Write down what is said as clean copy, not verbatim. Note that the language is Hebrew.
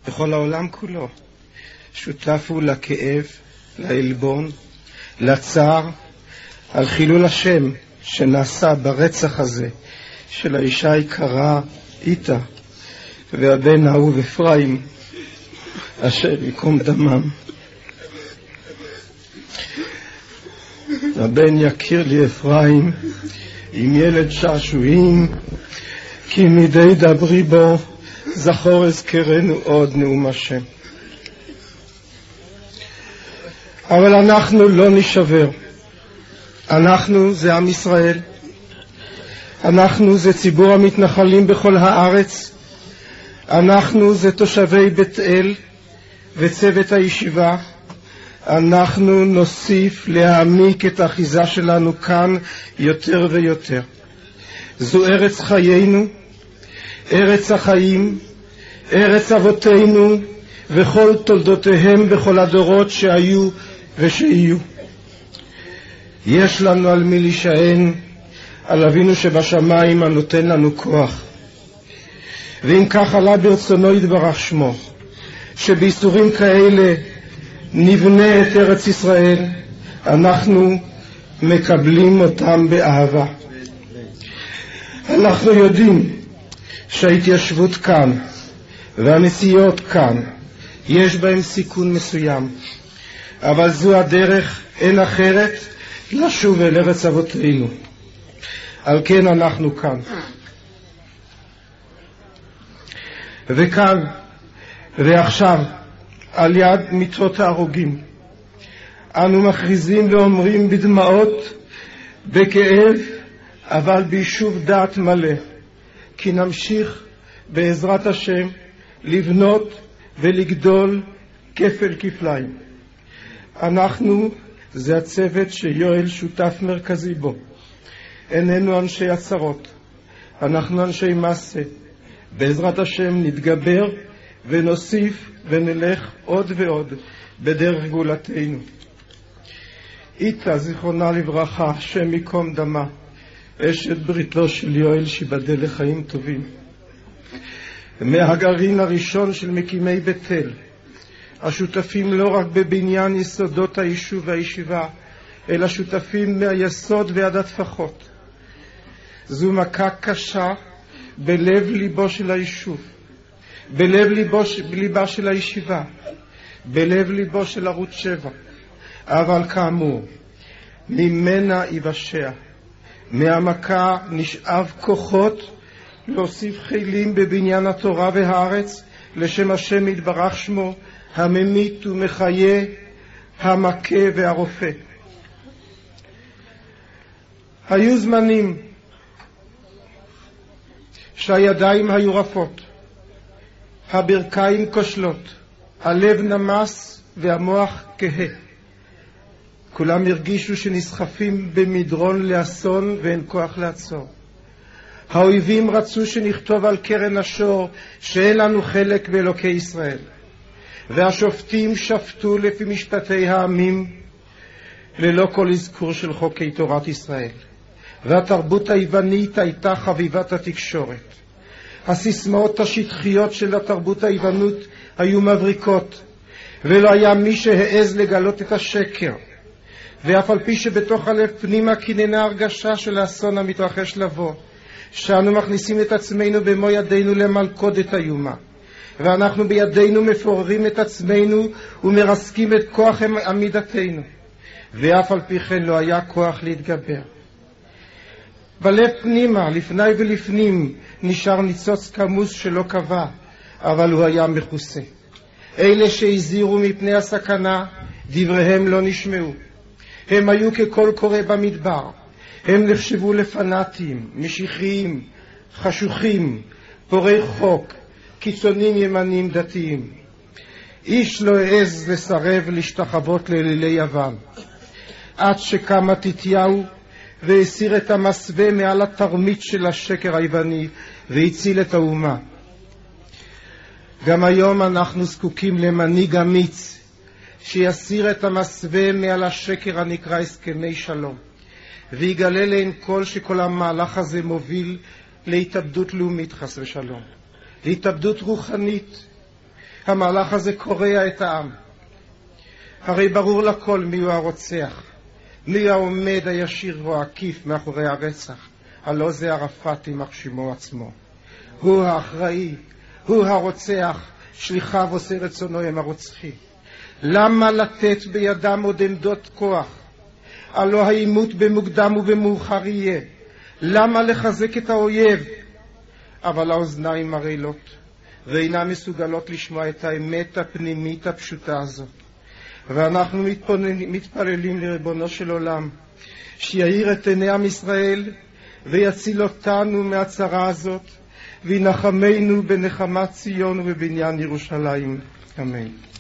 בכל העולם כולו, שותף הוא לכאב, לעלבון, לצער, על חילול השם שנעשה ברצח הזה של האישה היקרה איתה והבן האהוב אפרים, אשר יקום דמם. הבן יכיר לי אפרים עם ילד שעשועים, כי מדי דברי בו זכור אזכרנו עוד נאום השם. אבל אנחנו לא נשבר. אנחנו זה עם ישראל. אנחנו זה ציבור המתנחלים בכל הארץ. אנחנו זה תושבי בית אל וצוות הישיבה. אנחנו נוסיף להעמיק את האחיזה שלנו כאן יותר ויותר. זו ארץ חיינו, ארץ החיים, ארץ אבותינו וכל תולדותיהם בכל הדורות שהיו ושיהיו. יש לנו על מי להישען, על אבינו שבשמיים הנותן לנו כוח. ואם כך עלה ברצונו יתברך שמו, שבאיסורים כאלה נבנה את ארץ ישראל, אנחנו מקבלים אותם באהבה. אנחנו יודעים שההתיישבות כאן והנסיעות כאן יש בהם סיכון מסוים, אבל זו הדרך, אין אחרת, לשוב אל ארץ אבותינו. על כן אנחנו כאן. וכאן ועכשיו על יד מיטות ההרוגים אנו מכריזים ואומרים בדמעות, בכאב, אבל ביישוב דעת מלא, כי נמשיך בעזרת השם לבנות ולגדול כפל כפליים. אנחנו זה הצוות שיואל שותף מרכזי בו. איננו אנשי הצרות, אנחנו אנשי מעשה. בעזרת השם נתגבר ונוסיף ונלך עוד ועוד בדרך גאולתנו. איתה זיכרונה לברכה, השם ייקום דמה, אשת בריתו של יואל שיבדל לחיים טובים. מהגרעין הראשון של מקימי בית אל, השותפים לא רק בבניין יסודות היישוב והישיבה, אלא שותפים מהיסוד ועד הטפחות. זו מכה קשה בלב ליבו של היישוב, בלב ליבה של הישיבה, בלב ליבו של ערוץ 7. אבל כאמור, ממנה יבשע. מהמכה נשאב כוחות להוסיף חילים בבניין התורה והארץ, לשם השם יתברך שמו, הממית ומחיה, המכה והרופא. היו זמנים שהידיים היו רפות, הברכיים כושלות, הלב נמס והמוח כהה. כולם הרגישו שנסחפים במדרון לאסון ואין כוח לעצור. האויבים רצו שנכתוב על קרן השור שאין לנו חלק באלוקי ישראל. והשופטים שפטו לפי משפטי העמים ללא כל אזכור של חוקי תורת ישראל. והתרבות היוונית הייתה חביבת התקשורת. הסיסמאות השטחיות של התרבות היוונית היו מבריקות, ולא היה מי שהעז לגלות את השקר. ואף על פי שבתוך הלב פנימה כיננה הרגשה של האסון המתרחש לבוא, שאנו מכניסים את עצמנו במו ידינו למלכודת איומה, ואנחנו בידינו מפוררים את עצמנו ומרסקים את כוח עמידתנו, ואף על פי כן לא היה כוח להתגבר. בלב פנימה, לפני ולפנים, נשאר ניצוץ כמוס שלא קבע, אבל הוא היה מכוסה. אלה שהזהירו מפני הסכנה, דבריהם לא נשמעו. הם היו כקול קורא במדבר. הם נחשבו לפנאטים, משיחיים, חשוכים, פורי חוק, קיצונים ימנים דתיים. איש לא העז לסרב להשתחוות לאלילי יוון, עד שקם מתתיהו והסיר את המסווה מעל התרמית של השקר היווני והציל את האומה. גם היום אנחנו זקוקים למנהיג אמיץ שיסיר את המסווה מעל השקר הנקרא הסכמי שלום, ויגלה לעין כל שכל המהלך הזה מוביל להתאבדות לאומית חס ושלום, להתאבדות רוחנית, המהלך הזה קורע את העם. הרי ברור לכל מיהו הרוצח, מי העומד הישיר או העקיף מאחורי הרצח. הלא זה ערפאת יימח שמו עצמו. הוא האחראי, הוא הרוצח, שליחיו עושה רצונו הם הרוצחים. למה לתת בידם עוד עמדות כוח? הלא העימות במוקדם ובמאוחר יהיה. למה לחזק את האויב? אבל האוזניים הרעילות ואינן מסוגלות לשמוע את האמת הפנימית הפשוטה הזאת. ואנחנו מתפללים לריבונו של עולם שיאיר את עיני עם ישראל ויציל אותנו מהצרה הזאת וינחמנו בנחמת ציון ובבניין ירושלים. אמן.